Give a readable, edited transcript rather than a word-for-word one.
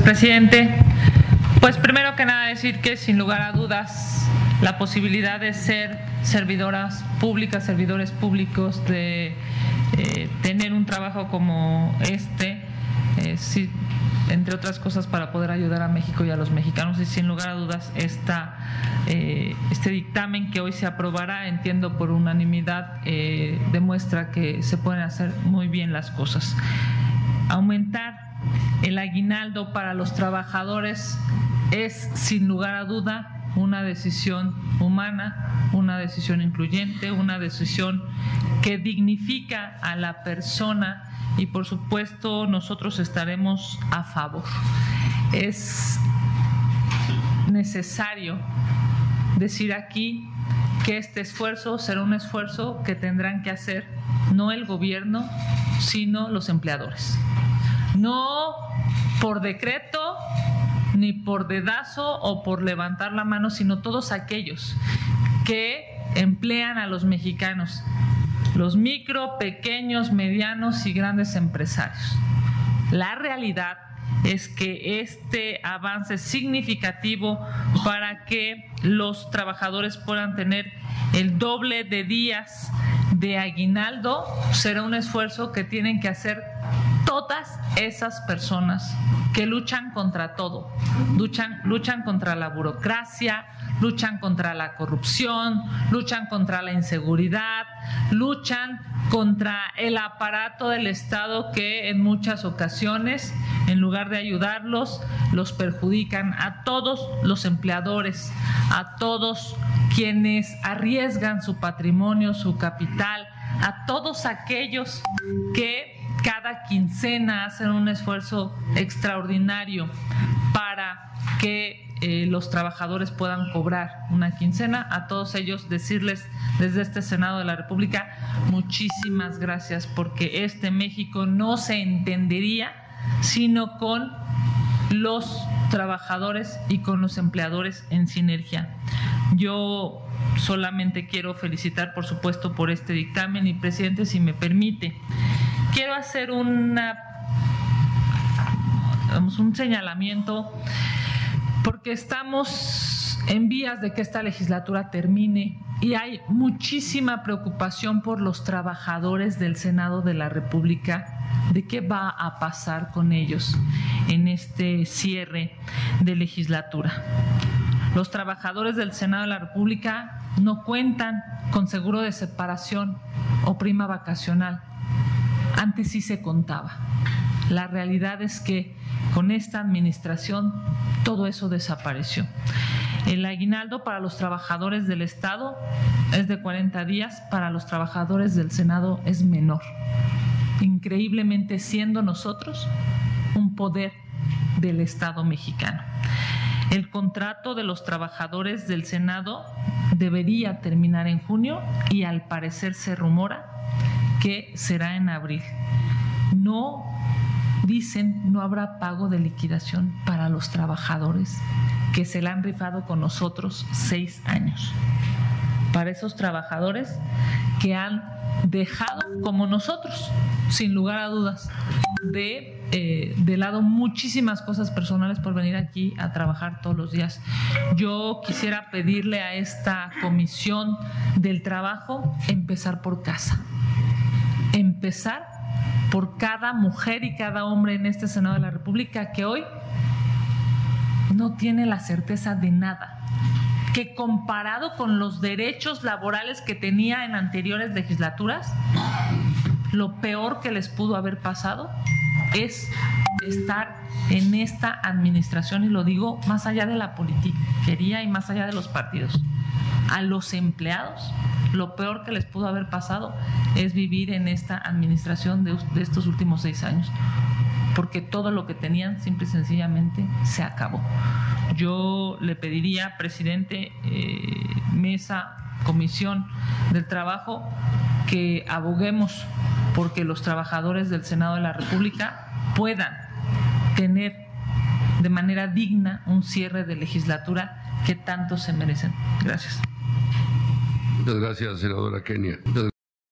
presidente. Pues primero que nada decir que sin lugar a dudas la posibilidad de ser servidoras públicas, servidores públicos, de tener un trabajo como sí, entre otras cosas para poder ayudar a México y a los mexicanos, y sin lugar a dudas este dictamen que hoy se aprobará, entiendo por unanimidad, demuestra que se pueden hacer muy bien las cosas. Aumentar el aguinaldo para los trabajadores es sin lugar a duda una decisión humana, una decisión incluyente, una decisión que dignifica a la persona, y por supuesto nosotros estaremos a favor. Es necesario decir aquí que este esfuerzo será un esfuerzo que tendrán que hacer no el gobierno, sino los empleadores. No por decreto, ni por dedazo o por levantar la mano, sino todos aquellos que emplean a los mexicanos, los micro, pequeños, medianos y grandes empresarios. La realidad es que este avance significativo para que los trabajadores puedan tener el doble de días de aguinaldo será un esfuerzo que tienen que hacer todas esas personas que luchan contra todo, luchan contra la burocracia, luchan contra la corrupción, luchan contra la inseguridad, luchan contra el aparato del Estado que en muchas ocasiones, en lugar de ayudarlos, los perjudican. A todos los empleadores, a todos quienes arriesgan su patrimonio, su capital, a todos aquellos que cada quincena hacen un esfuerzo extraordinario para que los trabajadores puedan cobrar una quincena, a todos ellos decirles desde este Senado de la República muchísimas gracias, porque este México no se entendería sino con los trabajadores y con los empleadores en sinergia. Yo solamente quiero felicitar, por supuesto, por este dictamen, y presidente, si me permite, quiero hacer un señalamiento, porque estamos en vías de que esta legislatura termine y hay muchísima preocupación por los trabajadores del Senado de la República, de qué va a pasar con ellos en este cierre de legislatura. Los trabajadores del Senado de la República no cuentan con seguro de separación o prima vacacional. Antes sí se contaba. La realidad es que con esta administración todo eso desapareció. El aguinaldo para los trabajadores del Estado es de 40 días, para los trabajadores del Senado es menor. Increíblemente, siendo nosotros un poder del Estado mexicano. El contrato de los trabajadores del Senado debería terminar en junio y al parecer se rumora que será en abril. No habrá pago de liquidación para los trabajadores que se la han rifado con nosotros 6 años. Para esos trabajadores que han dejado, como nosotros, sin lugar a dudas, de lado muchísimas cosas personales por venir aquí a trabajar todos los días. Yo quisiera pedirle a esta Comisión del Trabajo empezar por casa, empezar por cada mujer y cada hombre en este Senado de la República que hoy no tiene la certeza de nada, que comparado con los derechos laborales que tenía en anteriores legislaturas, lo peor que les pudo haber pasado es estar en esta administración, y lo digo más allá de la politiquería y más allá de los partidos. A los empleados, lo peor que les pudo haber pasado es vivir en esta administración de estos últimos 6 años, porque todo lo que tenían simple y sencillamente se acabó. Yo le pediría, presidente, mesa, Comisión del Trabajo, que aboguemos porque los trabajadores del Senado de la República puedan tener de manera digna un cierre de legislatura que tanto se merecen. Gracias. Muchas gracias, senadora Kenia.